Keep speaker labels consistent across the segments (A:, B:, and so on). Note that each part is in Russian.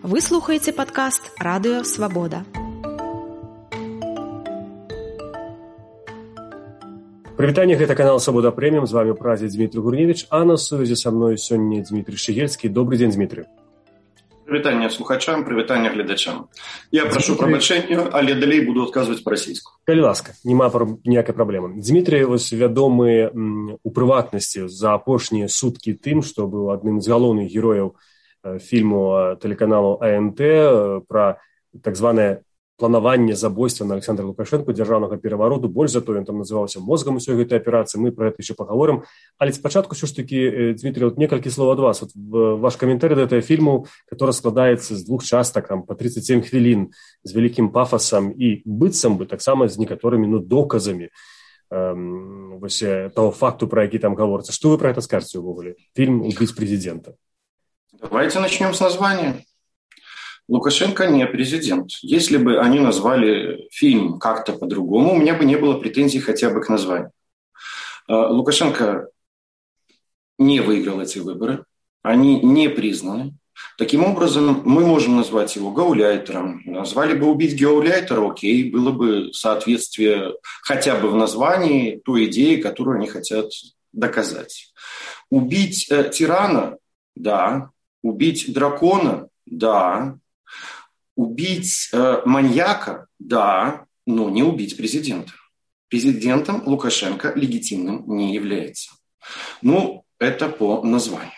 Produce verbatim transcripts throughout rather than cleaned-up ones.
A: Вы слухаеце падкаст «Радыё Свабода».
B: Прывітанне, гэта канал «Свабода Прэміум», з вами празе Дмітрий Гурневич, а на сувязі са мной сёння Дмитрий Шигельский. Добрый день, Дмитрий.
C: Прывітанне слухачам, прывітанне гледачам. Я прашу прабачэння, але далей буду адказваць па-расійску.
B: Калі ласка, няма ніякай праблемы. Дмитрий вось вядомы м, у прыватнасці за апошнія суткі тым, што быў адным з галоўных герояў э, фільму тэлеканалу А Н Т э, пра так званае планаванне забойства на Александра Лукашенко, дзяржаўнага перавароту. Больш за то, ён там называўся мозгам усёй гэтай аперацыі. Мы пра гэта яшчэ пагаворым. Але спачатку ўсё ж такі, Дмитрий, вот некалькі слоў ад вас. Вот ваш каментарый да гэтага фільму, который складаецца з двух частак, там, по тридцать семь хвілін, з вялікім пафасам і быццам бы таксама з некаторымі ну, доказамі эм, вось, того факту, про які там гаворыцца. Што вы про гэта скажаце ўвогуле? Фильм «Убить президента».
C: Давайте начнем с названия. Лукашенко не президент. Если бы они назвали фильм как-то по-другому, у меня бы не было претензий хотя бы к названию. Лукашенко не выиграл эти выборы, они не признаны. Таким образом, мы можем назвать его гауляйтером. Назвали бы «Убить гауляйтера», окей, было бы соответствие хотя бы в названии той идеи, которую они хотят доказать. Убить э, тирана, да. Убить дракона, да. Убить э, маньяка, да, но не убить президента. Президентом Лукашенко легитимным не является. Ну, это по названию.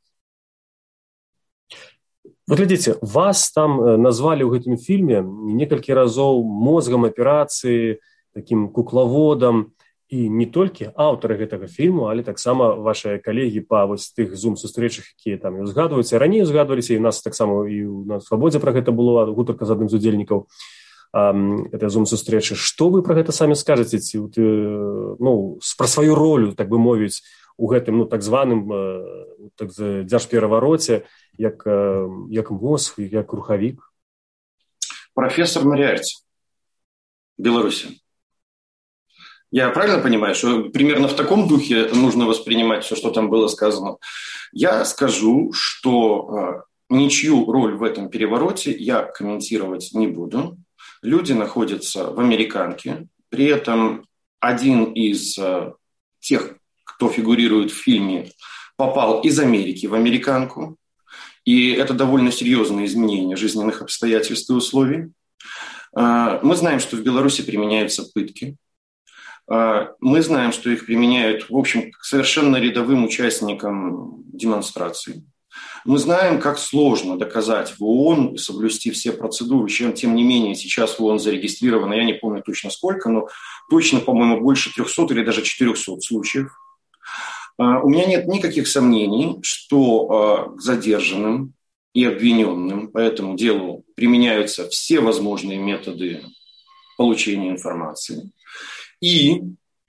B: Вот глядзіце, вас там назвалі ў гэтым фільме некалькі разоў мозгам аперацыі, такім куклаводам, і не толькі аўтары гэтага фільму, але таксама вашыя калегі па вось тых зум-сустрэчах, якія там і узгадваюцца, раней узгадваліся, і у нас таксама і ў нас Свабодзе пра гэта было, гутарка з адным з удзельнікаў этой зум-сустрэчы. Што вы пра гэта самі скажаце, ці, ну, пра сваю ролю, так бы мовіць, у гэтым, ну, так званым так, дзяржперавароце, як, як мозг, як рухавік?
C: Профессор Мариарти, Беларуси. Я правильно понимаю, что примерно в таком духе нужно воспринимать все, что там было сказано? Я скажу, что ничью роль в этом перевороте я комментировать не буду. Люди находятся в американке. При этом один из тех, кто фигурирует в фильме, попал из Америки в американку. И это довольно серьезное изменение жизненных обстоятельств и условий. Мы знаем, что в Беларуси применяются пытки. Мы знаем, что их применяют, в общем, к совершенно рядовым участникам демонстраций. Мы знаем, как сложно доказать в ООН, соблюсти все процедуры, чем, тем не менее, сейчас в ООН зарегистрировано, я не помню точно сколько, но точно, по-моему, больше трехсот или даже четырехсот случаев. У меня нет никаких сомнений, что к задержанным и обвиненным по этому делу применяются все возможные методы получения информации. И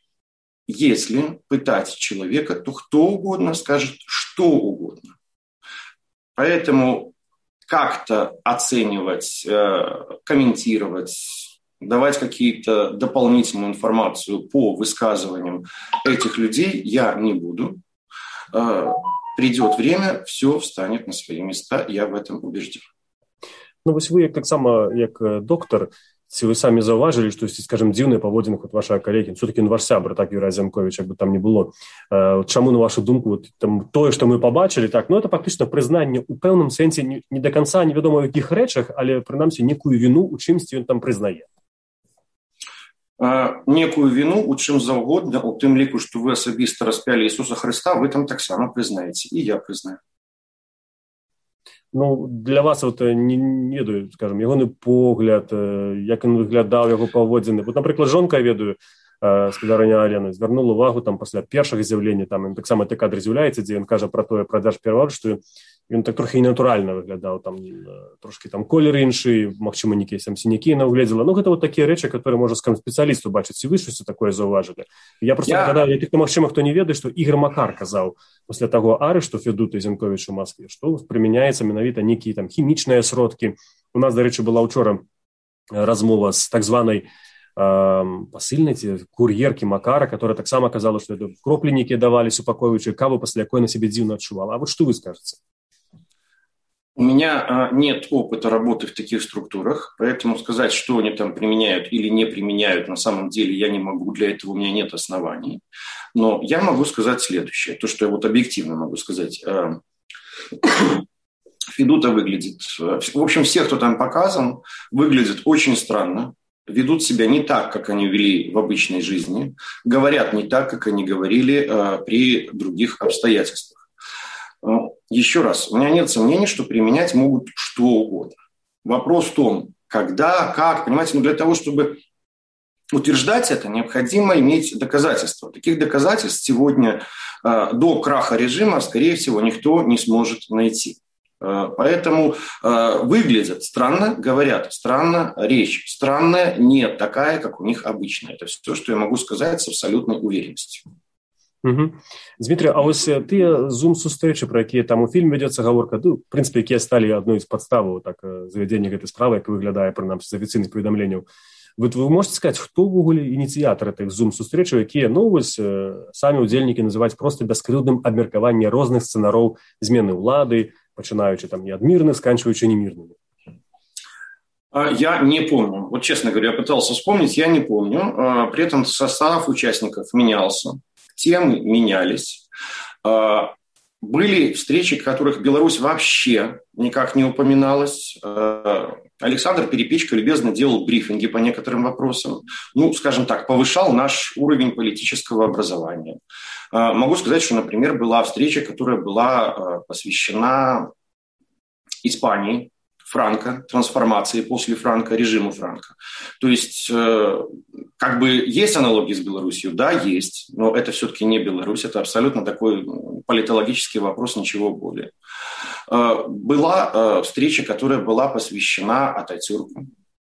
C: если пытать человека, то кто угодно скажет что угодно. Поэтому как-то оценивать, комментировать, давать какие-то дополнительную информацию по высказываниям этих людей я не буду. Придет время, все встанет на свои места, я в этом убежден.
B: Ну, вось вы, як так само, як доктор, ці вы самі заўважылі, што, скажем, дзіўныя паводзіны вот вашага калегі, все-таки ваш сябр, так, Юрий Азямкович, як бы там не было. Чаму, на вашу думку, вот, там, тое, што мы пабачылі, так, ну, это фактычна прызнанне у пэўным сэнсе не, не до конца невядома ў якіх рэчах, але, прынамсі, некую віну у чымсьці ён там прызнае.
C: А, некую віну у чым заўгодна, у тым ліку, што вы асабіста распялі Ісуса Хрыста, вы там таксама прызнаеце, і я прызнаю.
B: Ну, для вас, вот, не, не ведаю, скажем, ягоны погляд, як ён выглядаў, яго паводзіны. Вот, напрыклад, жонка, я ведаю, спадарыня Алена, звярнула увагу там пасля першага з'яўлення, там, таксама той кадр з'яўляецца, дзе ён кажа пра тое, пра дзяржпераварот, што ён так трохі ненатуральна выглядаў, там, трошкі там колер іншы, магчыма, нейкія там сінякі яна угледзела. Ну, гэта вот такія рэчы, которые можа, скажем, спецыялісту бачыць, ці вы штосьці такое заўважылі. Я просто
C: Я...
B: гадаю, тых, магчыма, хто не ведае, што Ігор Макар казаў пасля таго арышту Федута Зянковіча ў Маскве, што прымяняецца менавіта нейкія там хімічныя сродкі. У нас, дарэчы, была ўчора размова з так званай пасыльнай ці кур'еркі Макара, которая таксама казала, што кропленікі давалі супакойваючыя каву, пасля якой на сябе дзіўна адчувала. А вот што вы скажаце?
C: У меня нет опыта работы в таких структурах, поэтому сказать, что они там применяют или не применяют, на самом деле я не могу, для этого у меня нет оснований. Но я могу сказать следующее, то, что я вот объективно могу сказать. Федута выглядит, в общем, все, кто там показан, выглядят очень странно, ведут себя не так, как они вели в обычной жизни, говорят не так, как они говорили при других обстоятельствах. Еще раз, у меня нет сомнений, что применять могут что угодно. Вопрос в том, когда, как, понимаете, но для того, чтобы утверждать это, необходимо иметь доказательства. Таких доказательств сегодня до краха режима, скорее всего, никто не сможет найти. Поэтому выглядят странно, говорят странно, речь странная, не такая, как у них обычно. Это все, что я могу сказать с абсолютной уверенностью.
B: Угу. Дмитрий, а ось тыя зум-сустрэчы, пра якія там у фільме вядзецца гаворка, ну, в прынцыпе, якія сталі адной з падставаў так, завядзення гэтай справы, як выглядае, прынамсі, з афіцыйных паведамленняў. Вот вы можете сказать, хто ўвогуле ініцыятар тых зум-сустрэчаў, якія, ну, вось, самі ўдзельнікі называюць проста бяскрыўдным абмеркаванне розных сцэнароў змены ўлады, пачынаючы там не ад мірных, сканчваючы немірнымі?
C: Я не помню. Вот, честно говоря, я пытался вспомнить, я не помню. При этом состав участников менялся. Темы менялись. Были встречи, в которых Беларусь вообще никак не упоминалась. Александр Перепечка любезно делал брифинги по некоторым вопросам. Ну, скажем так, повышал наш уровень политического образования. Могу сказать, что, например, была встреча, которая была посвящена Испании, Франко, трансформации после Франко, режиму Франко. То есть, э, как бы есть аналогии с Беларусью? Да, есть, но это все-таки не Беларусь, это абсолютно такой политологический вопрос, ничего более. Э, была э, встреча, которая была посвящена Ататюрку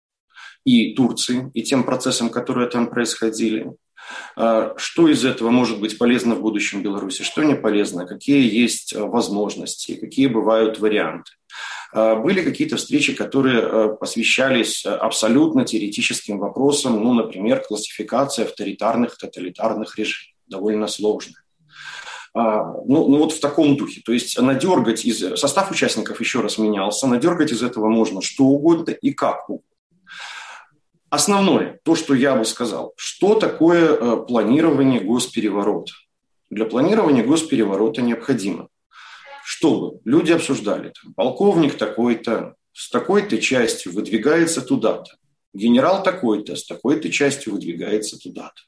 C: и Турции, и тем процессам, которые там происходили. Э, что из этого может быть полезно в будущем Беларуси, что не полезно, какие есть возможности, какие бывают варианты. Были какие-то встречи, которые посвящались абсолютно теоретическим вопросам, ну, например, классификация авторитарных, тоталитарных режимов, довольно сложная. Ну, ну вот в таком духе. То есть надергать из... Состав участников еще раз менялся, надергать из этого можно что угодно и как угодно. Основное, то, что я бы сказал, что такое планирование госпереворота? Для планирования госпереворота необходимо, чтобы люди обсуждали, там, полковник такой-то с такой-то частью выдвигается туда-то, генерал такой-то с такой-то частью выдвигается туда-то.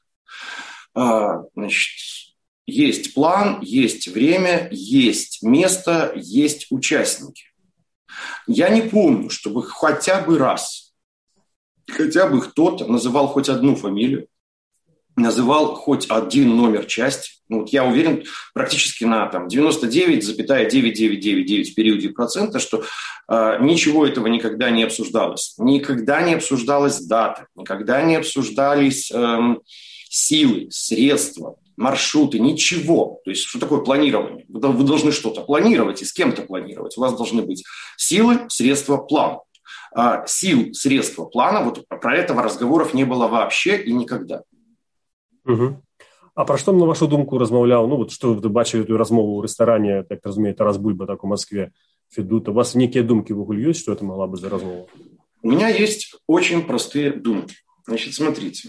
C: А, значит, есть план, есть время, есть место, есть участники. Я не помню, чтобы хотя бы раз, хотя бы кто-то называл хоть одну фамилию, называл хоть один номер части. Ну, вот я уверен практически на там, девяносто девять целых девять девять девять девять в периоде процента, что э, ничего этого никогда не обсуждалось. Никогда не обсуждалась дата, никогда не обсуждались э, силы, средства, маршруты, ничего. То есть что такое планирование? Вы, вы должны что-то планировать и с кем-то планировать. У вас должны быть силы, средства, план. Э, сил, средства, плана, вот про этого разговоров не было вообще и никогда.
B: Угу. А пра што, на вашу думку, размаўляў, ну, вот, што вы бачылі эту размову ў рэстаране, так разумею, Тарас Бульба, так, у Москве, Федута. У вас некие думки в угле есть, что это могла быть за размова?
C: У меня есть очень простые думки. Значит, смотрите.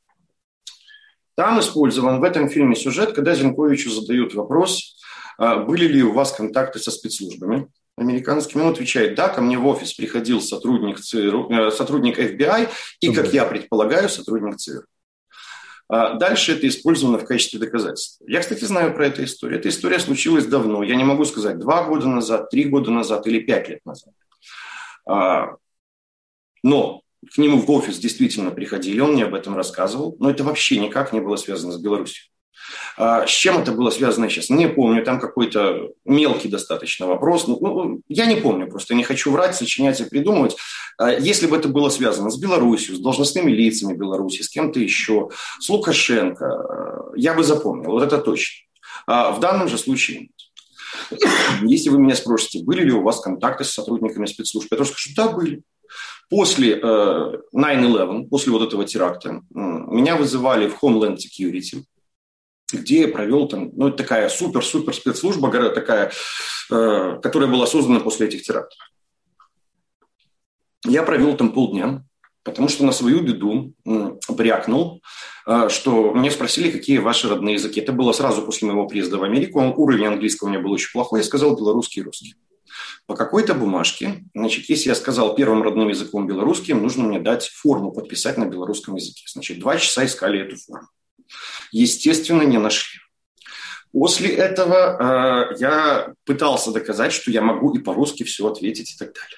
C: Там использован в этом фильме сюжет, когда Зинковичу задают вопрос, были ли у вас контакты со спецслужбами американскими. Он отвечает, да, ко мне в офис приходил сотрудник ЦРУ, сотрудник эф би ай и, как я предполагаю, сотрудник ЦРУ. Дальше это использовано в качестве доказательства. Я, кстати, знаю про эту историю. Эта история случилась давно. Я не могу сказать, два года назад, три года назад или пять лет назад. Но к нему в офис действительно приходили, он мне об этом рассказывал, но это вообще никак не было связано с Беларусью. С чем это было связано, я сейчас не помню, там какой-то мелкий достаточно вопрос. Ну, я не помню, просто не хочу врать, сочинять и придумывать. Если бы это было связано с Беларусью, с должностными лицами Беларуси, с кем-то еще, с Лукашенко, я бы запомнил, вот это точно. В данном же случае нет. Если вы меня спросите, были ли у вас контакты с сотрудниками спецслужб, я тоже скажу, да, были. После найн элевен, после вот этого теракта, меня вызывали в Homeland Security. где я провел там, ну, такая супер-супер спецслужба, такая, э, которая была создана после этих терактов. Я провел там полдня, потому что на свою беду брякнул, э, что мне спросили, какие ваши родные языки. Это было сразу после моего приезда в Америку. Уровень английского у меня был очень плохой. Я сказал белорусский и русский. По какой-то бумажке, значит, если я сказал первым родным языком белорусским, нужно мне дать форму подписать на белорусском языке. Значит, два часа искали эту форму. Естественно, не нашли. После этого э, я пытался доказать, что я могу и по-русски все ответить и так далее.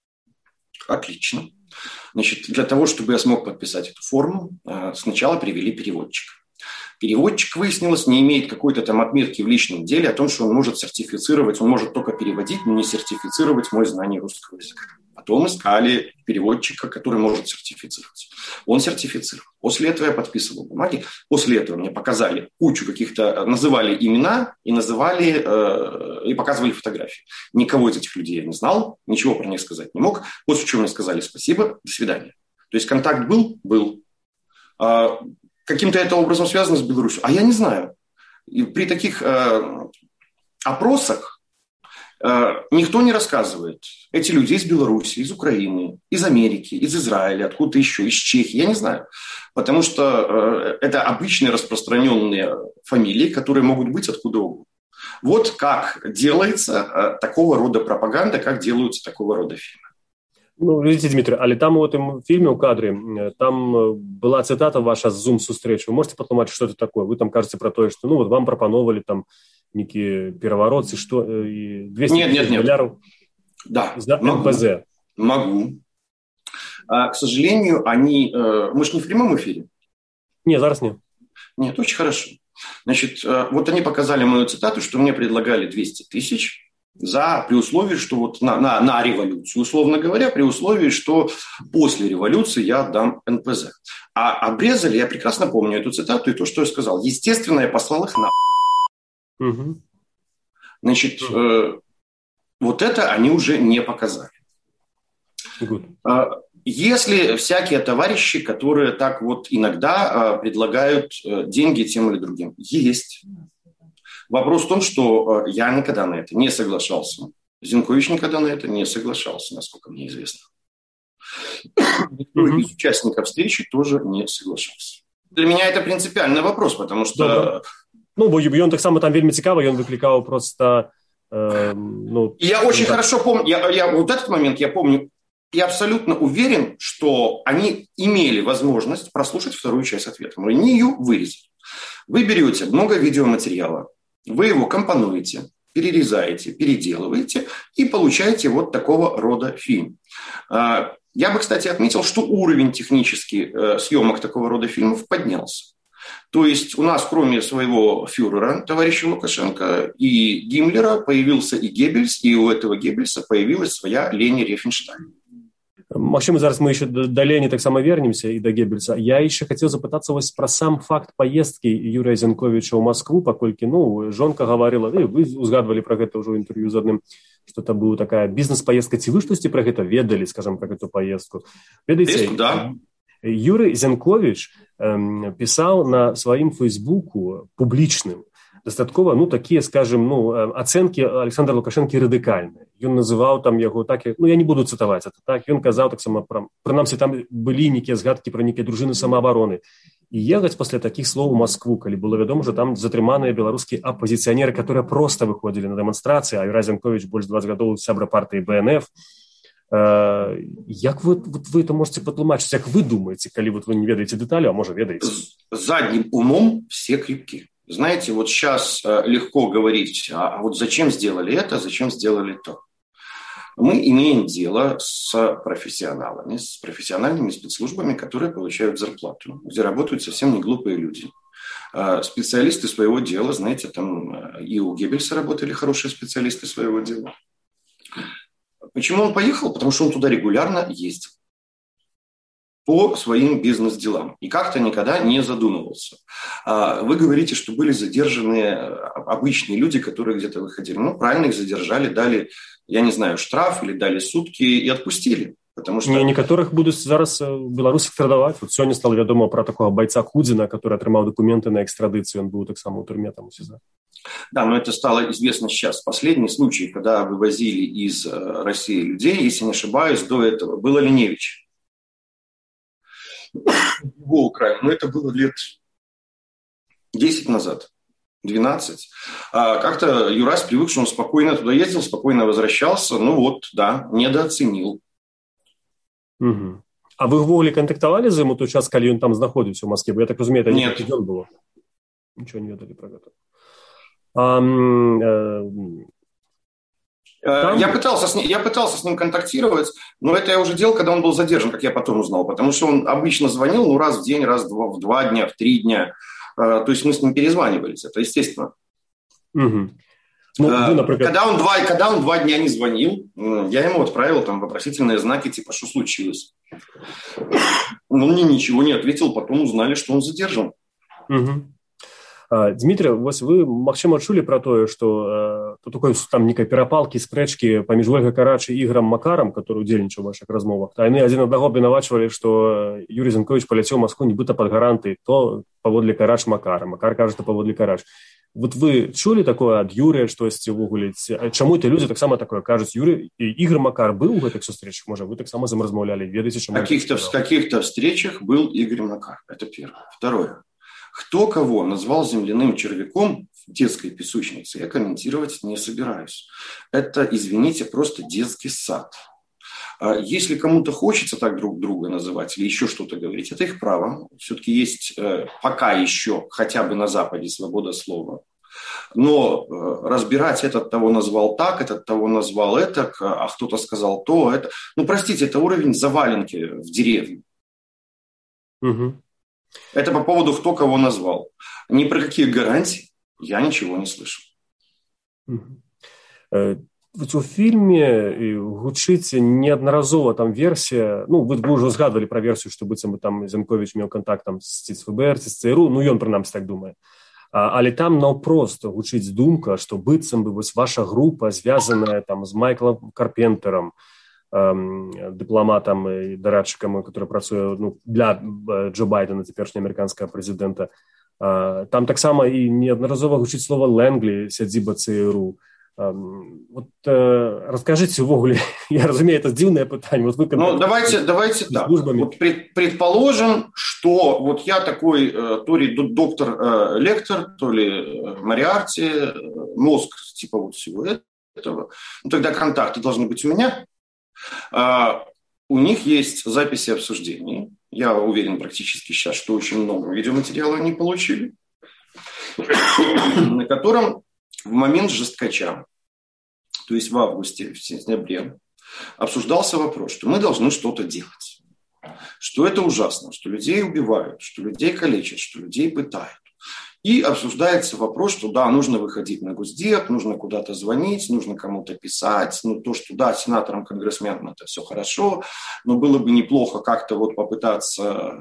C: Отлично. Значит, для того, чтобы я смог подписать эту форму, э, сначала привели переводчика. Переводчик, выяснилось, не имеет какой-то там отметки в личном деле о том, что он может сертифицировать, он может только переводить, но не сертифицировать мое знание русского языка. Потом искали переводчика, который может сертифицировать. Он сертифицировал. После этого я подписывал бумаги. После этого мне показали кучу каких-то, называли имена и называли, э, и показывали фотографии. Никого из этих людей я не знал, ничего про них сказать не мог. После чего мне сказали спасибо, до свидания. То есть контакт был? Был. А, каким-то это образом связано с Беларусью? А я не знаю. И при таких э, опросах никто не рассказывает. Эти люди из Беларуси, из Украины, из Америки, из Израиля, откуда-то еще, из Чехии, я не знаю. Потому что это обычные распространенные фамилии, которые могут быть откуда угодно. Вот как делается такого рода пропаганда, как делаются такого рода фильмы.
B: Ну, видите, Дмитрий, але там у этом фильме, у кадре, там была цитата ваша з Zoom-сустрэч. Вы можете патлумачыць, что это такое? Вы там кажаце про то, что ну, вот вам пропановали там некие переворотцы, что и двести
C: нет, нет, нет.
B: долларов
C: да,
B: за
C: могу,
B: эн пэ зэ.
C: Могу. А, к сожалению, они... Мы же не в прямом эфире.
B: Не, зараз не.
C: Нет, очень хорошо. Значит, вот они показали мою цитату, что мне предлагали двести тысяч за, при условии, что вот на, на, на революцию, условно говоря, при условии, что после революции я отдам эн пэ зэ. А обрезали, я прекрасно помню эту цитату и то, что я сказал. Естественно, я послал их на...
B: Угу.
C: Значит, э, вот это они уже не показали. Э, если всякие товарищи, которые так вот иногда э, предлагают э, деньги тем или другим, есть. Вопрос в том, что э, я никогда на это не соглашался. Зенкович никогда на это не соглашался, насколько мне известно. Никто из участников встречи тоже не соглашался. Для меня это принципиальный вопрос, потому что...
B: Добре. Ну, бо ён таксама там вельмі цікавы, ён выклікаў просто... Э, ну,
C: я очень
B: так.
C: хорошо помню, я, я, вот этот момент я помню, я абсолютно уверен, что они имели возможность прослушать вторую часть ответа. Но они ее вырезали. Вы берете много видеоматериала, вы его компонуете, перерезаете, переделываете и получаете вот такого рода фильм. Я бы, кстати, отметил, что уровень технический съемок такого рода фильмов поднялся. То есть у нас, кроме своего фюрера, товарища Лукашенко, и Гиммлера, появился и Геббельс, и у этого Геббельса появилась своя Лени Рифеншталь.
B: Магчыма, зараз мы еще до Лені таксама вернемся и до Геббельса. Я еще хотел запытаться вас про сам факт поездки Юрия Зенковича в Москву, паколькі, ну, жонка говорила, и вы узгадывали про это уже в интервью з одним, что это была такая бизнес-поездка. Ці вы штосьці про это ведали, скажем, про эту поездку? Ведаеце,
C: да.
B: Юрий Зенкович эм, писал на своим фейсбуку публичным дастаткова, ну, такие, скажем, ну, оценки Александра Лукашенко радыкальныя. Ён называў там яго так, ну, я не буду цытаваць это так, ён казаў таксама пра, прынамсі там былі нейкія згадкі пра нейкія дружыны самаабароны. І ехаць пасля такіх слоў у Москву, калі было вядома, што там затрыманыя беларускія апозіцыянеры, которые просто выходзілі на дэманстрацыі, а Юрий Зенкович больш дваццаць гадоў сябра партыі бэ эн эф. Uh, як вы, вот вы это можете патлумачыць, як вы думаете, калі вот вы не ведаеце дэталі, а можа ведаеце?
C: Задним умом все крепки. Знаете, вот сейчас легко говорить, а вот зачем сделали это, зачем сделали то. Мы имеем дело с профессионалами, с профессиональными спецслужбами, которые получают зарплату, где работают совсем не глупые люди. Специалисты своего дела, знаете, там и у Геббельса работали хорошие специалисты своего дела. Почему он поехал? Потому что он туда регулярно ездил по своим бизнес-делам и как-то никогда не задумывался. Вы говорите, что были задержаны обычные люди, которые где-то выходили. Ну, правильно, их задержали, дали, я не знаю, штраф или дали сутки и отпустили. Потому что...
B: Не, некаторых будуць зараз беларусы экстрадаваць. Вот сёння стало вядома про такого бойца Худзіна, который атрымаў документы на экстрадыцыю, он был таксама ў турме там у СИЗО.
C: Да, но это стало известно сейчас. Последний случай, когда вывозили из России людей, если не ошибаюсь, до этого был Оленевич. Его украли. Но это было лет десять назад, двенадцать. А как-то Юрась привык, что он спокойно туда ездил, спокойно возвращался. Ну вот, да, недооценил.
B: Угу. А вы ўвогуле кантактавалі з ім у той час, калі ён там знаходзіўся ў Москве? Бо я так разумею, это некалькі дзён было. Ничего не ведали про это. А, э,
C: там... я, пытался с ним, я пытался с ним контактировать, но это я уже делал, когда он был задержан, как я потом узнал, потому что он обычно звонил ну, раз в день, раз в два, в два дня, в три дня. То есть мы с ним перезванивались, это естественно.
B: Угу. Ну, вы, например...
C: когда, он два, когда он два дня не звонил, я ему отправил там вопросительные знаки, типа, что случилось? Он мне ничего не ответил, потом узнали, что он задержан.
B: Угу. Дмітрий, вось вы, магчыма, чулі пра тое, што э, такой там некай перапалкі, спрэчкі паміж Вольгай Карач і Ігорам Макарам, который удзельнічаў у вашых размовах. А яны адзін аднаго абвінавачвалі, што Юрий Зенкович паляцеў у Москву нібыта пад гаранты, то паводле Карач Макара, Макар кажа, што паводле Карач. Вот вы чулі такое ад Юрыя штосьці ўвогуле? Чаму ты людзі таксама такое кажуць? Юрий і Ігор Макар быў у гэтых сустрэчах? Можа, вы таксама з ім размаўлялі? Ведаеце, чаму?
C: Каких-то, в каких-то встречах был Игорь Макар. Это первое. Второе. Кто кого назвал земляным червяком в детской песочнице, я комментировать не собираюсь. Это, извините, просто детский сад. Если кому-то хочется так друг друга называть или еще что-то говорить, это их право. Все-таки есть пока еще, хотя бы на Западе, свобода слова. Но разбирать, этот того назвал так, этот того назвал этак, а кто-то сказал то, это... Ну, простите, это уровень заваленки в деревне.
B: Угу.
C: Это по поводу, кто кого назвал. Ни про какие гарантии я ничего не слышу.
B: У фільме гучыць неаднаразова там версія, ну, вы, вы ўжо згадвалі пра версію, што быццам бы там Зенкович меў контакт там з ЦВБР, з ЦРУ, ну, ён прынамсі так думае. А, але там наўпрост гучыць думка, што быццам бы вось ваша група звязаная там з Майклом Карпентером, дыпламатам і дарадчыкам, который працуе ну, для Джо Байдена, цяперашняга амерыканскага прэзідэнта. Там таксама і неаднаразова гучыць слова Лэнглі, сядзіба ЦРУ. Вот расскажите увогуле, я разумею, это дзіўнае пытанне. Вот вы
C: ну, давайте, давайте так. Вот предположим, что вот я такой то ли доктор Лектор, то ли Мориарти, мозг типа вот всего этого. Ну, тогда контакты должны быть у меня. Uh, у них есть записи обсуждений. Я уверен практически сейчас, что очень много видеоматериала они получили, на котором в момент жесткача, то есть в августе, в сентябре, обсуждался вопрос, что мы должны что-то делать, что это ужасно, что людей убивают, что людей калечат, что людей пытают. И обсуждается вопрос, что да, нужно выходить на Госдеп, нужно куда-то звонить, нужно кому-то писать. Ну, то, что да, сенаторам, конгрессменам это все хорошо, но было бы неплохо как-то вот попытаться.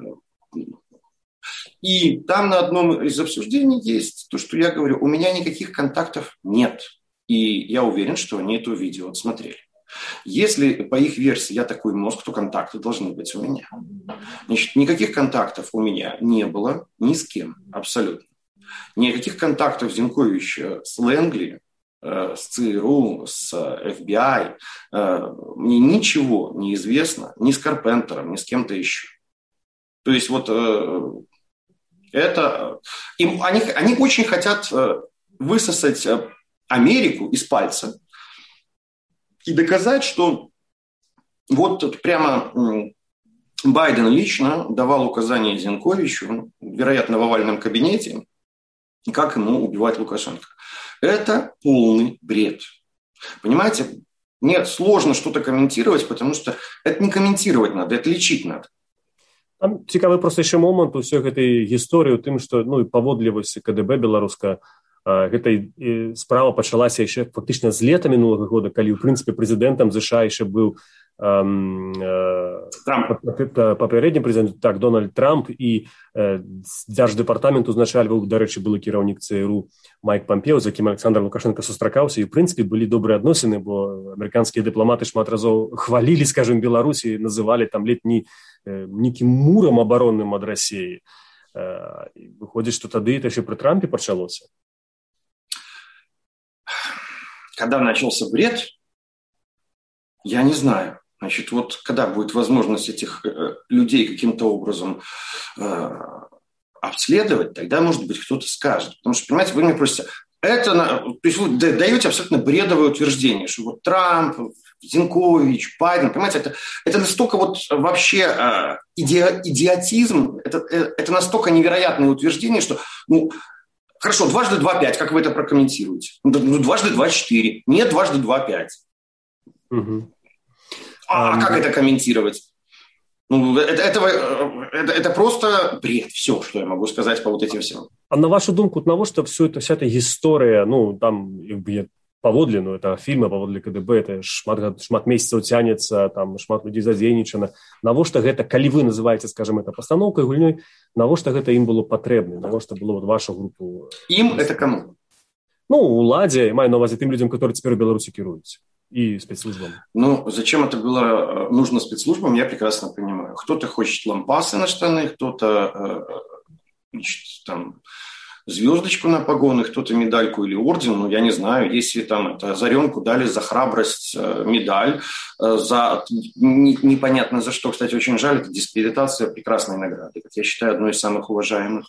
C: И там на одном из обсуждений есть то, что я говорю, у меня никаких контактов нет. И я уверен, что они это видео отсмотрели. Если по их версии я такой мозг, то контакты должны быть у меня. Значит, никаких контактов у меня не было ни с кем, абсолютно. Никаких контактов Зенковича с Лэнгли, э, с ЦРУ, с эф би ай. Э, мне ничего не известно ни с Карпентером, ни с кем-то еще. То есть вот э, это... Им, они, они очень хотят э, высосать Америку из пальца и доказать, что вот тут прямо Байден лично давал указания Зенковичу, вероятно, в овальном кабинете, как ему убивать Лукашенко. Это полный бред. Понимаете? Нет, сложно что-то комментировать, потому что это не комментировать надо, это лечить надо.
B: Там цікавы просто яшчэ момант у ўсёй гэтай гісторыі ў тым, што ну, і паводле вось КДБ беларуска гэтай справа пачалася яшчэ фактычна з лета мінулага года, калі ў прынцыпе прэзідэнтам ЗША яшчэ быў папярэдні прэзідэнт, так, Дональд Трамп, і дзярждэпартамент узначальваў, дарэчы, былы кіраўнік ЦРУ Майк Пампео, з якім Александр Лукашенко сустракаўся, і, ў прынцыпе, былі добрыя адносіны, бо амерыканскія дыпламаты шмат разоў хвалілі, скажем, Беларусь і называлі там ледь не нейкім мурам абаронным ад Расіі. Выходзіць, што тады это еще при Трампе пачалося?
C: Когда начался бред, я не знаю. Значит, вот когда будет возможность этих э, людей каким-то образом э, обследовать, тогда, может быть, кто-то скажет. Потому что, понимаете, вы меня просите, это, то есть вы даете абсолютно бредовое утверждение, что вот Трамп, Зинкович, Байден, понимаете, это, это настолько вот вообще э, иди, идиотизм, это, это настолько невероятное утверждение, что, ну, хорошо, дважды два – пять, как вы это прокомментируете? Ну, дважды два – четыре, нет, дважды два – пять.
B: Угу.
C: А, а как это комментировать? Ну, это, это, это, это просто бред. Все, что я могу сказать по вот этим всем.
B: А на вашу думку, навошта все это, вся эта история, ну, там, якби, паводле, ну, это фильмы, паводле КДБ, это шмат, шмат месяцаў цянецца, там, шмат людзей задзейнічана. Навошта гэта, калі вы называеце, скажем, это пастаноўкай, гульнёй, навошта гэта ім было патрэбна? Навошта было вот вашу групу?
C: Им это кому?
B: Ну, уладзе, маю на увазі тым людзям, которые теперь в Беларуси кируюць. И спецслужбам.
C: Ну, зачем это было нужно спецслужбам, я прекрасно понимаю. Кто-то хочет лампасы на штаны, кто-то значит, там, звездочку на погоны, кто-то медальку или орден, ну, я не знаю. Если там это Озаренку дали за храбрость медаль, за непонятно за что, кстати, очень жаль, это дискредитация прекрасной награды. Я считаю, одной из самых уважаемых.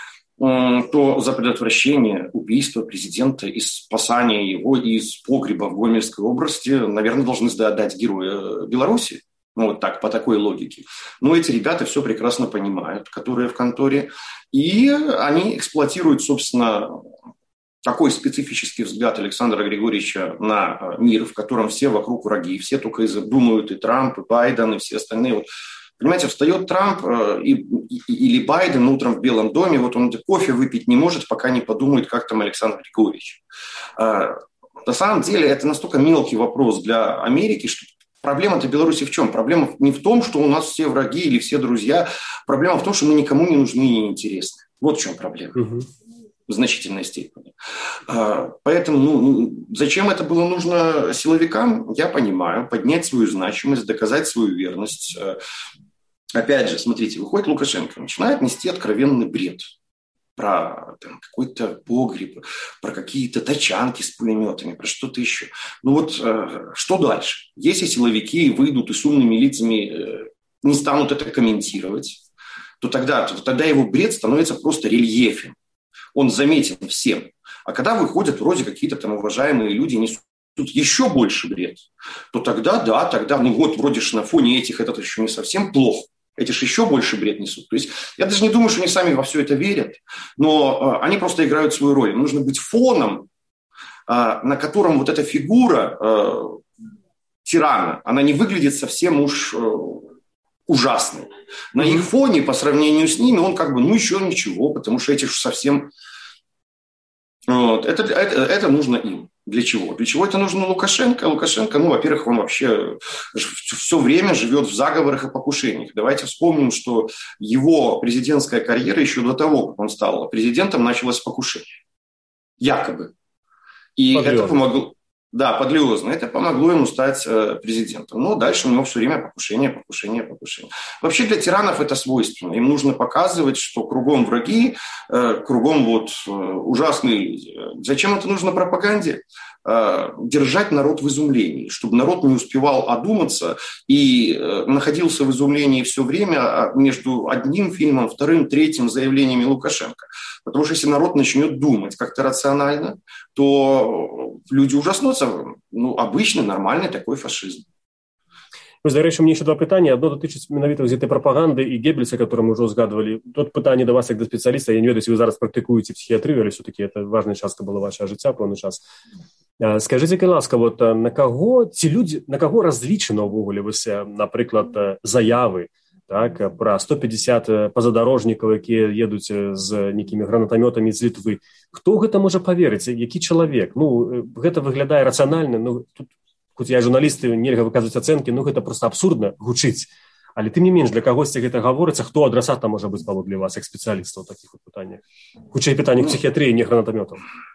C: То за предотвращение убийства президента и спасание его из погреба в Гомельской области, наверное, должны отдать героя Беларуси. Ну, вот так, по такой логике. Но эти ребята все прекрасно понимают, которые в конторе. И они эксплуатируют, собственно, такой специфический взгляд Александра Григорьевича на мир, в котором все вокруг враги, все только думают, и Трамп, и Байден, и все остальные. Вот. Понимаете, встает Трамп и, и, или Байден утром в Белом доме, вот он кофе выпить не может, пока не подумает, как там Александр Григорьевич. А, на самом деле это настолько мелкий вопрос для Америки, что проблема-то Беларуси в чем? Проблема не в том, что у нас все враги или все друзья. Проблема в том, что мы никому не нужны и не интересны. Вот в чем проблема. Угу. В значительной степени. А, поэтому ну, зачем это было нужно силовикам, я понимаю. Поднять свою значимость, доказать свою верность. Опять же, смотрите, выходит Лукашенко, начинает нести откровенный бред про там, какой-то погреб, про какие-то тачанки с пулеметами, про что-то еще. Ну вот э, что дальше? Если силовики выйдут и с умными лицами э, не станут это комментировать, то тогда, то тогда его бред становится просто рельефен. Он заметен всем. А когда выходят вроде какие-то там уважаемые люди, несут еще больше бред, то тогда, да, тогда, ну вот вроде же на фоне этих этот еще не совсем плохо. Эти же еще больше бред несут. То есть я даже не думаю, что они сами во все это верят, но э, они просто играют свою роль. Им нужно быть фоном, э, на котором вот эта фигура э, тирана, она не выглядит совсем уж э, ужасной. На их фоне, по сравнению с ними, он как бы, ну еще ничего, потому что эти же совсем... Вот. Это, это, это нужно им. Для чего? Для чего это нужно Лукашенко? Лукашенко, ну, во-первых, он вообще все время живет в заговорах и покушениях. Давайте вспомним, что его президентская карьера еще до того, как он стал президентом, началась с покушения. Якобы. И Подлёзно. Это помогло... Да, подлёзно. Это помогло ему стать президентом. Но дальше у него все время покушение, покушение, покушение. Вообще для тиранов это свойственно. Им нужно показывать, что кругом враги, кругом вот ужасные люди. Зачем это нужно пропаганде? Держать народ в изумлении, чтобы народ не успевал одуматься и находился в изумлении все время между одним фильмом, вторым, третьим заявлениями Лукашенко. Потому что если народ начнет думать как-то рационально, то люди ужаснутся. Ну, обычный, нормальный такой фашизм.
B: Вось, дарэчы, мне еще два пытання. Одно датычыць менавіта з гэтай прапаганды і Геббельса, который мы уже узгадывали. Тут пытанне да вас як да спецыяліста. Я не ведаю, если вы зараз практыкуеце психіятрыю, але все-таки это важная частка была вашего жыцця пэўны час. Скажите, калі ласка, вот на каго ці людзі, на каго разлічана ўвогуле вось, напрыклад, заявы, так, пра сто пятьдесят пазадорожнікаў, якія едуць з нейкімі гранатамётамі з Літвы. Хто гэта можа паверыць? Які чалавек? Ну, гэта выглядае рацыянальна, ну, тут хоць я журналісты, нельга выказваць ацэнкі, ну гэта проста абсурдна гучыць. Але тым не менш, для кагосьці гэта гаворыцца, хто адрасатам можа быць паводле вас, як спецыяліста ў такіх вот пытаннях? Хутчэй пытаннях псіхіятрыі, не гранатамётаў.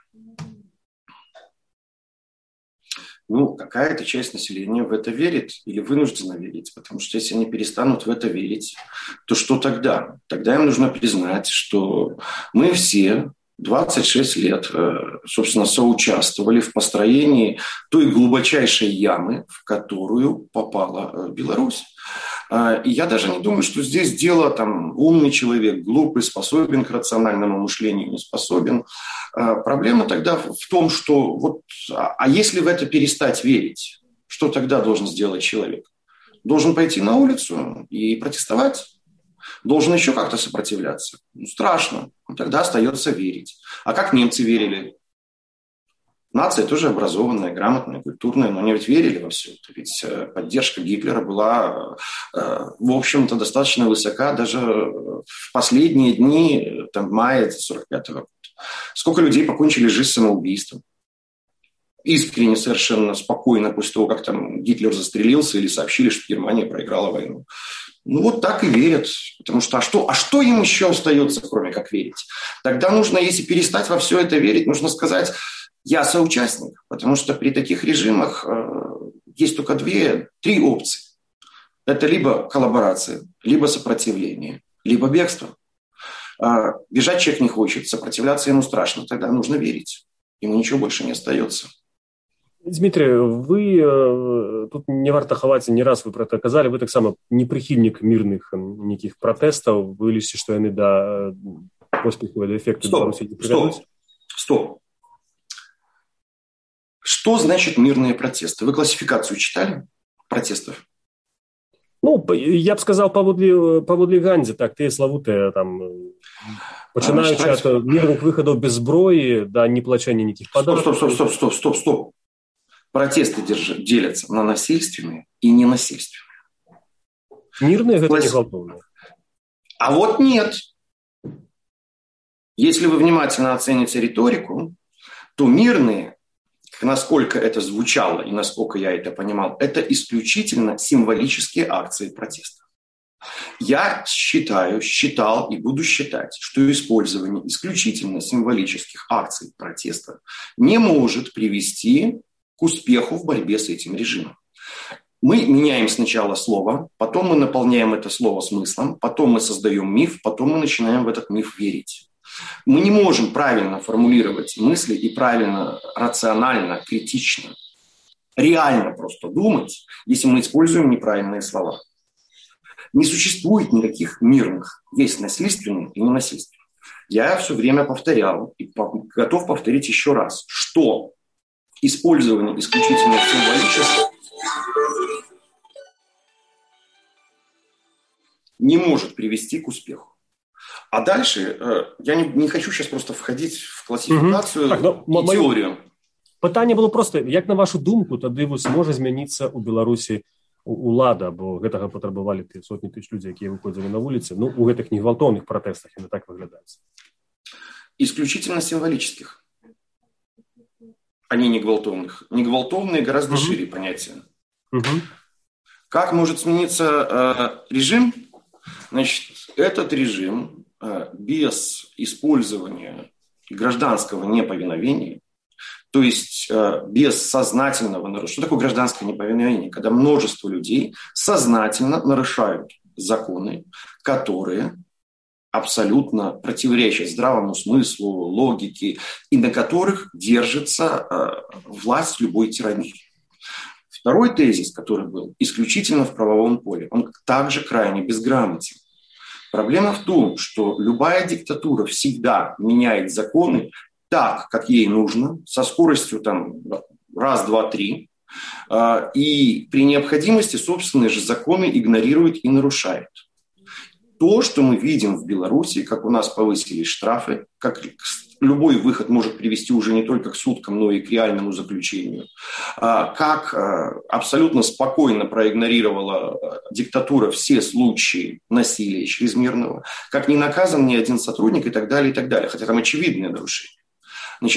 C: Ну, какая-то часть населения в это верит или вынуждена верить, потому что если они перестанут в это верить, то что тогда? Тогда им нужно признать, что мы все двадцать шесть лет, собственно, соучаствовали в построении той глубочайшей ямы, в которую попала Беларусь. И я даже не думаю, что здесь дело там умный человек, глупый, способен к рациональному мышлению, не способен. Проблема тогда в том, что вот, а если в это перестать верить, что тогда должен сделать человек? Должен пойти на улицу и протестовать? Должен еще как-то сопротивляться? Ну, страшно. Тогда остается верить. А как немцы верили? Нация тоже образованная, грамотная, культурная, но они ведь верили во все это. Ведь поддержка Гитлера была, в общем-то, достаточно высока даже в последние дни там, мая сорок пятого года. Сколько людей покончили жизнь самоубийством? Искренне, совершенно спокойно, после того, как там Гитлер застрелился или сообщили, что Германия проиграла войну. Ну вот так и верят. Потому что а что, а что им еще остается, кроме как верить? Тогда нужно, если перестать во все это верить, нужно сказать... Я соучастник, потому что при таких режимах э, есть только две, три опции. Это либо коллаборация, либо сопротивление, либо бегство. Э, бежать человек не хочет, сопротивляться ему страшно, тогда нужно верить. Ему ничего больше не остается.
B: Дмитрий, вы, э, тут не варта хаваць, не раз вы про это казали, вы таксама не прыхільнік мірных нейкіх пратэстаў, вы лічыце, што яны да поспеху, да эффекту Беларусі не прывядуць?
C: Стоп, стоп. Что значит мирные протесты? Вы классификацию читали протестов?
B: Ну, я б сказал, паводле, паводле Гандзі, так, тыя славутыя, там, пачынаючы ад мірных выхадаў без зброі да неплачэння нейкіх падаткаў.
C: Стоп, стоп, стоп, стоп, стоп, стоп. Протесты делятся на насильственные и ненасильственные.
B: Мирные – это не гвалтовные.
C: А вот нет. Если вы внимательно оцените риторику, то мирные, насколько это звучало и насколько я это понимал, это исключительно символические акции протеста. Я считаю, считал и буду считать, что использование исключительно символических акций протеста не может привести к успеху в борьбе с этим режимом. Мы меняем сначала слово, потом мы наполняем это слово смыслом, потом мы создаем миф, потом мы начинаем в этот миф верить. Мы не можем правильно формулировать мысли и правильно, рационально, критично, реально просто думать, если мы используем неправильные слова. Не существует никаких мирных. Есть насильственные и ненасильственные. Я все время повторял и готов повторить еще раз, что использование исключительно символического не может привести к успеху. А дальше, я не, не хочу сейчас просто входить в классификацию
B: так, ну,
C: и
B: мою...
C: теорию.
B: Пытанне было просто, як на вашу думку, тады вось можа змяніцца ў Беларусі улада, бо гэтага патрабавалі ты сотні тысяч людзей, якія выходзілі на вуліцы, ну, у гэтых негвалтоўных пратэстах яны так выглядаюць.
C: Исключительно символических, а не негвалтовных. Негвалтовные гораздо uh-huh. шире понятия. Uh-huh. Как может смениться э, режим? Значит, этот режим э, без использования гражданского неповиновения, то есть э, без сознательного нарушения. Что такое гражданское неповиновение? Когда множество людей сознательно нарушают законы, которые абсолютно противоречат здравому смыслу, логике, и на которых держится э, власть любой тирании. Второй тезис, который был исключительно в правовом поле, он также крайне безграмотен. Проблема в том, что любая диктатура всегда меняет законы так, как ей нужно, со скоростью там, раз, два, три, э, и при необходимости собственные же законы игнорирует и нарушает. То, что мы видим в Беларуси, как у нас повысились штрафы, как любой выход может привести уже не только к суткам, но и к реальному заключению, как абсолютно спокойно проигнорировала диктатура все случаи насилия чрезмерного, как не наказан ни один сотрудник и так далее, и так далее, хотя там очевидные нарушения. Значит,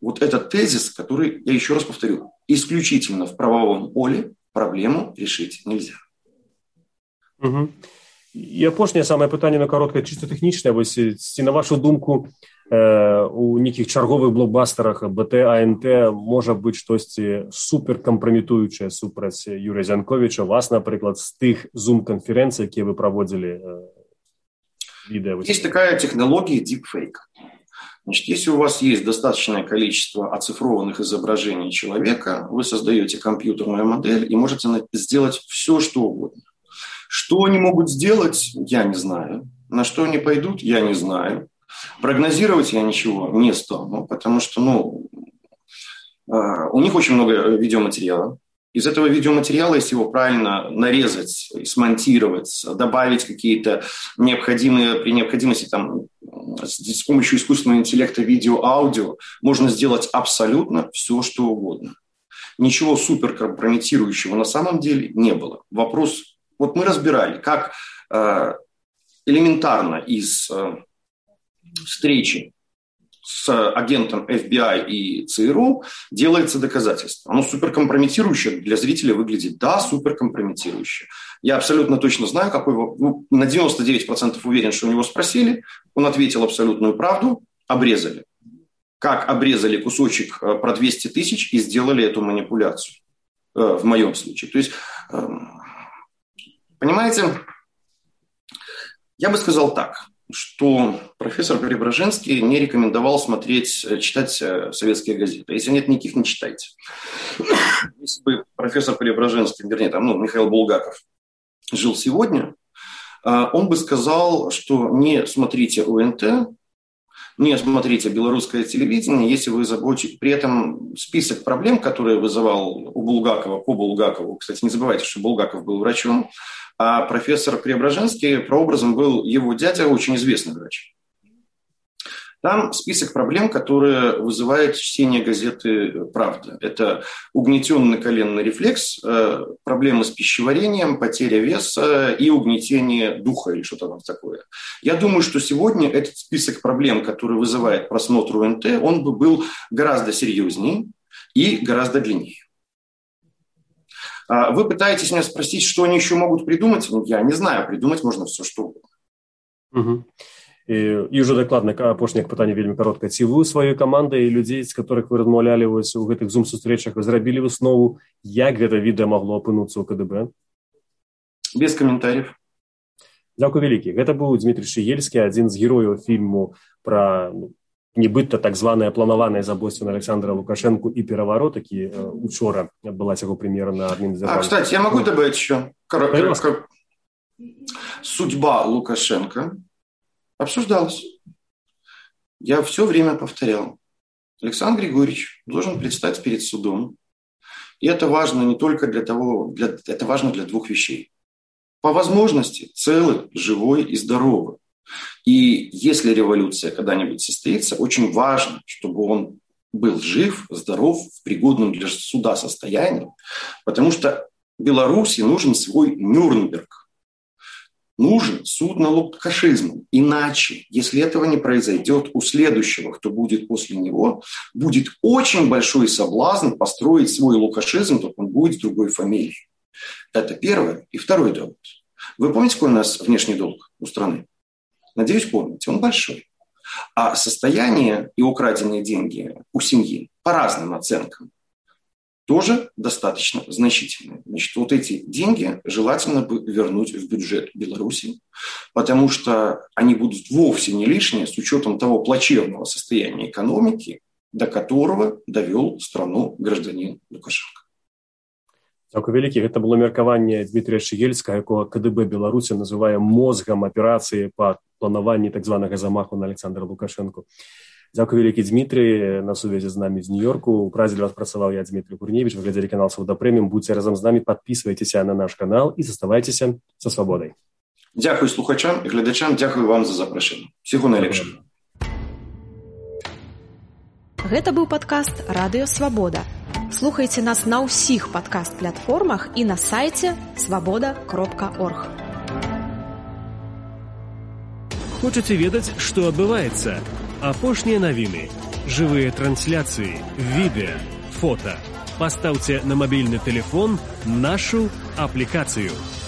C: вот этот тезис, который, я еще раз повторю, исключительно в правовом поле проблему решить нельзя.
B: Угу. І апошнє саме питання на коротке, чисто технічне. Ось, на вашу думку, у нейкіх чарговых блокбастерах БТ, АНТ можа быць штосьці суперкампраметуючае супраць Юрія Зянковіча, вас, напрыклад, з тых зум-конференций, якія вы проводили видео?
C: Есть такая технология deepfake. Значит, если у вас есть достаточное количество оцифрованных изображений человека, вы создаете компьютерную модель и можете сделать все, что угодно. Что они могут сделать, я не знаю. На что они пойдут, я не знаю. Прогнозировать я ничего не стану, потому что, ну, у них очень много видеоматериала. Из этого видеоматериала, если его правильно нарезать, смонтировать, добавить какие-то необходимые, при необходимости там, с помощью искусственного интеллекта видео, аудио, можно сделать абсолютно все, что угодно. Ничего суперкомпрометирующего на самом деле не было. Вопрос, вот мы разбирали, как э, элементарно из э, встречи с агентом эф би ай и ЦРУ делается доказательство. Оно суперкомпрометирующее для зрителя выглядит. Да, суперкомпрометирующее. Я абсолютно точно знаю, какой... Ну, на девяносто девять процентов уверен, что у него спросили. Он ответил абсолютную правду. Обрезали. Как обрезали кусочек про двести тысяч и сделали эту манипуляцию. В моем случае. То есть, понимаете, я бы сказал так, что профессор Преображенский не рекомендовал смотреть, читать советские газеты. Если нет никаких, не читайте. Если бы профессор Преображенский, вернее, там, ну, Михаил Булгаков жил сегодня, он бы сказал, что не смотрите ОНТ, не смотрите белорусское телевидение, если вы заботитесь. При этом список проблем, которые вызывал у Булгакова, по Булгакову, кстати, не забывайте, что Булгаков был врачом, а профессор Преображенский прообразом был его дядя, очень известный врач. Там список проблем, которые вызывает чтение газеты «Правда». Это угнетенный коленный рефлекс, проблемы с пищеварением, потеря веса и угнетение духа или что-то такое. Я думаю, что сегодня этот список проблем, который вызывает просмотр ОНТ, он бы был гораздо серьезнее и гораздо длиннее. Вы пытаетесь меня спросить, что они еще могут придумать? Ну, я не знаю, придумать можно все, что угодно.
B: Угу. І, і ўжо дакладна апошняе пытанне вельмі кароткае. Ці вы сваёй камандай і людзей, з которых вы размаўлялі вось у гэтых зум-сустрэчах, вы зрабілі выснову, як гэта відэа магло апынуцца ў КДБ?
C: Без каментарыяў.
B: Дзякуй вялікі. Гэта быў Дмітрый Шыгельскі, адзін з герояў фільму пра ну, нібыта так званае планаванае забойство на Александра Лукашенку і пераварот, які учора адбылася яго прэм'ера на адным з...
C: А, кстати, я могу добавить еще. Судьба Лукашенко обсуждалось. Я все время повторял. Александр Григорьевич должен предстать перед судом. И это важно не только для того, для, это важно для двух вещей. По возможности целый, живой и здоровый. И если революция когда-нибудь состоится, очень важно, чтобы он был жив, здоров, в пригодном для суда состоянии, потому что Беларуси нужен свой Нюрнберг. Нужен суд над лукашизмом. Иначе, если этого не произойдет, у следующего, кто будет после него, будет очень большой соблазн построить свой лукашизм, только он будет с другой фамилией. Это первое. И второй довод. Вы помните, какой у нас внешний долг у страны? Надеюсь, помните. Он большой. А состояние и украденные деньги у семьи по разным оценкам тоже достаточно значительные. Значит, вот эти деньги желательно бы вернуть в бюджет Беларуси, потому что они будут вовсе не лишние с учетом того плачевного состояния экономики, до которого довел страну гражданин Лукашенко.
B: Дзякуй вялікі. Гэта было меркаванне Дмітрия Шыгельскага, якога КДБ Беларусі называе мозгам аперацыі па планаванні так званага замаху на Александра Лукашенко. Дзякуй вялікі, Дмітрий. На сувязі з намі з Нью-Йорку. У празе для вас працаваў я, Дмітрий Гурневич. Вы глядзелі канал Свабода Прэміум. Будьце разам з намі, подписывайтеся на наш канал і заставайцеся са свабодай.
C: Дзякуй слухачам і глядачам. Дзякуй вам за запрашэнне. Всего найлепшага.
A: Гэта быў падкаст «Радыё Свабода». Слухайце нас на ўсіх падкаст-платформах і на сайце свабода кропка орг.
D: Хочаце ведаць, што адбываецца? Апошнія навіны. Живые трансляции, видео, фото. Поставьте на мобильный телефон нашу аппликацию.